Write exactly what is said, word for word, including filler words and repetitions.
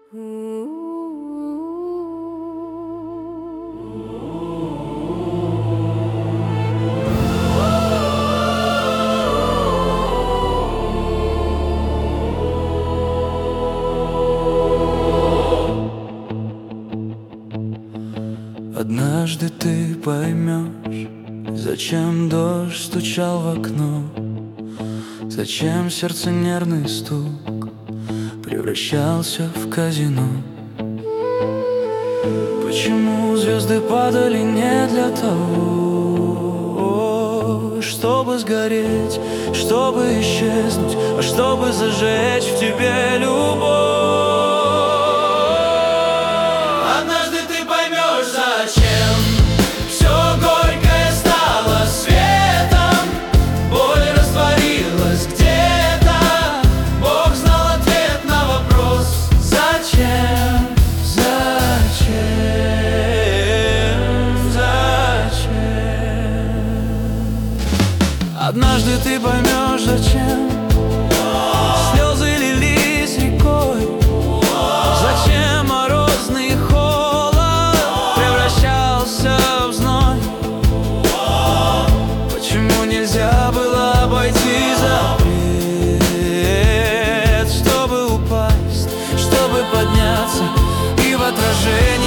Однажды ты поймешь, зачем дождь стучал в окно, зачем сердце нервный стук превращался в казино. Почему звезды падали не для того, чтобы сгореть, чтобы исчезнуть, а чтобы зажечь в тебе любовь. Однажды ты поймешь, зачем все горькое стало светом, боль растворилась где-то. Бог знал ответ на вопрос: зачем, зачем, зачем? Однажды ты поймешь, зачем слезы лились рекой, зачем морозный холод превращался в зной. Почему нельзя было обойти запрет, чтобы упасть, чтобы подняться и в отражении